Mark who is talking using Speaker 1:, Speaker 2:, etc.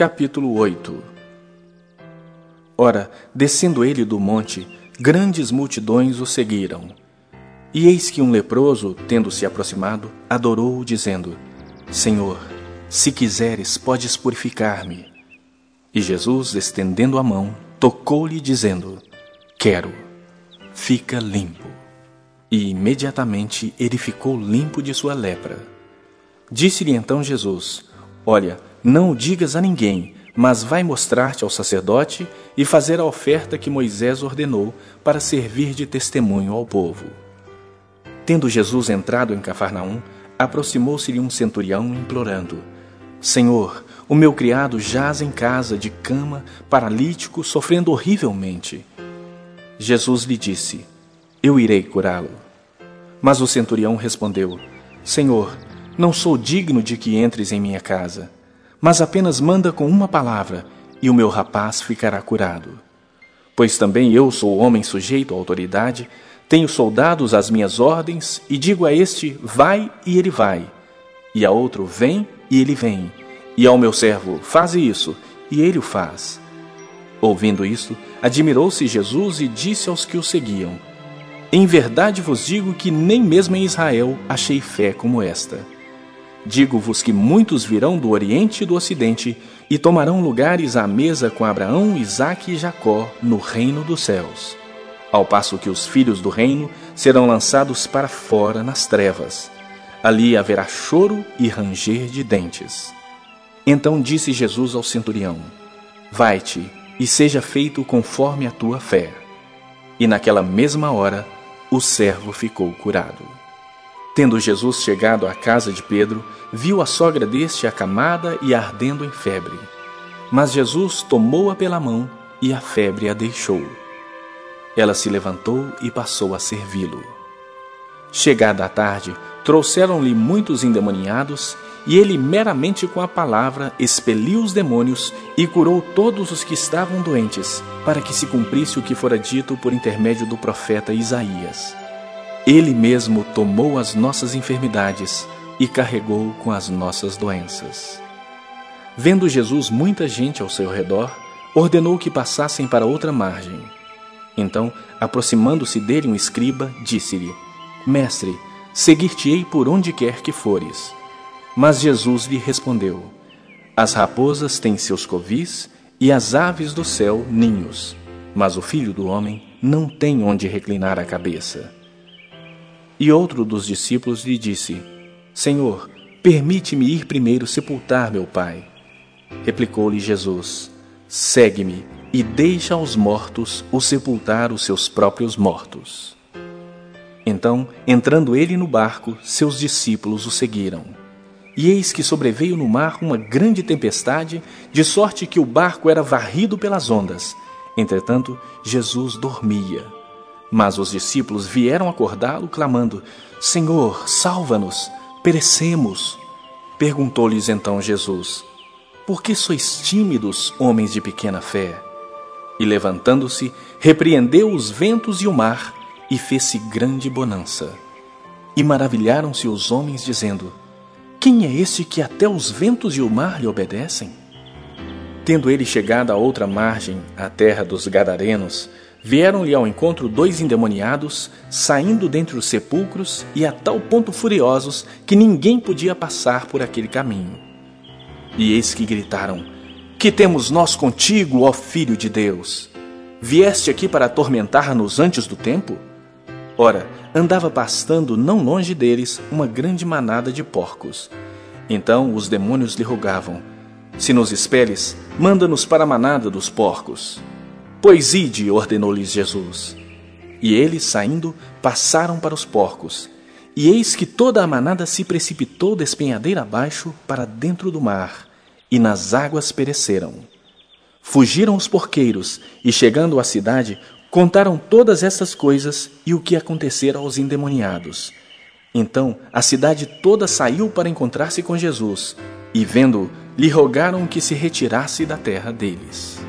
Speaker 1: Capítulo 8. Ora, descendo ele do monte, grandes multidões o seguiram. E eis que um leproso, tendo-se aproximado, adorou-o, dizendo: Senhor, se quiseres, podes purificar-me. E Jesus, estendendo a mão, tocou-lhe, dizendo: Quero, fica limpo. E imediatamente ele ficou limpo de sua lepra. Disse-lhe então Jesus: Olha, não o digas a ninguém, mas vai mostrar-te ao sacerdote e fazer a oferta que Moisés ordenou para servir de testemunho ao povo. Tendo Jesus entrado em Cafarnaum, aproximou-se-lhe um centurião, implorando: Senhor, o meu criado jaz em casa de cama, paralítico, sofrendo horrivelmente. Jesus lhe disse: Eu irei curá-lo. Mas o centurião respondeu: Senhor, não sou digno de que entres em minha casa, mas apenas manda com uma palavra, e o meu rapaz ficará curado. Pois também eu sou homem sujeito à autoridade, tenho soldados às minhas ordens, e digo a este: vai, e ele vai, e a outro: vem, e ele vem, e ao meu servo: faze isso, e ele o faz. Ouvindo isto, admirou-se Jesus e disse aos que o seguiam: Em verdade vos digo que nem mesmo em Israel achei fé como esta. Digo-vos que muitos virão do Oriente e do Ocidente e tomarão lugares à mesa com Abraão, Isaque e Jacó no reino dos céus, ao passo que os filhos do reino serão lançados para fora nas trevas. Ali haverá choro e ranger de dentes. Então disse Jesus ao centurião: Vai-te, e seja feito conforme a tua fé. E naquela mesma hora o servo ficou curado. Tendo Jesus chegado à casa de Pedro, viu a sogra deste acamada e ardendo em febre. Mas Jesus tomou-a pela mão e a febre a deixou. Ela se levantou e passou a servi-lo. Chegada a tarde, trouxeram-lhe muitos endemoniados, e ele meramente com a palavra expeliu os demônios e curou todos os que estavam doentes, para que se cumprisse o que fora dito por intermédio do profeta Isaías: Ele mesmo tomou as nossas enfermidades e carregou com as nossas doenças. Vendo Jesus muita gente ao seu redor, ordenou que passassem para outra margem. Então, aproximando-se dele um escriba, disse-lhe: Mestre, seguir-te-ei por onde quer que fores. Mas Jesus lhe respondeu: As raposas têm seus covis e as aves do céu ninhos, mas o Filho do Homem não tem onde reclinar a cabeça. E outro dos discípulos lhe disse: Senhor, permite-me ir primeiro sepultar meu pai. Replicou-lhe Jesus: Segue-me e deixa aos mortos o sepultar os seus próprios mortos. Então, entrando ele no barco, seus discípulos o seguiram. E eis que sobreveio no mar uma grande tempestade, de sorte que o barco era varrido pelas ondas. Entretanto, Jesus dormia. Mas os discípulos vieram acordá-lo, clamando: Senhor, salva-nos, perecemos. Perguntou-lhes então Jesus: Por que sois tímidos, homens de pequena fé? E levantando-se, repreendeu os ventos e o mar, e fez-se grande bonança. E maravilharam-se os homens, dizendo: Quem é este que até os ventos e o mar lhe obedecem? Tendo ele chegado à outra margem, à terra dos Gadarenos, vieram-lhe ao encontro 2 endemoniados, saindo dentre os sepulcros, e a tal ponto furiosos que ninguém podia passar por aquele caminho. E eis que gritaram: Que temos nós contigo, ó Filho de Deus? Vieste aqui para atormentar-nos antes do tempo? Ora, andava pastando não longe deles uma grande manada de porcos. Então os demônios lhe rogavam: Se nos expeles, manda-nos para a manada dos porcos. Pois ide, ordenou-lhes Jesus. E eles, saindo, passaram para os porcos. E eis que toda a manada se precipitou despenhadeira abaixo para dentro do mar, e nas águas pereceram. Fugiram os porqueiros, e chegando à cidade, contaram todas estas coisas e o que acontecera aos endemoniados. Então a cidade toda saiu para encontrar-se com Jesus, e vendo-o, lhe rogaram que se retirasse da terra deles.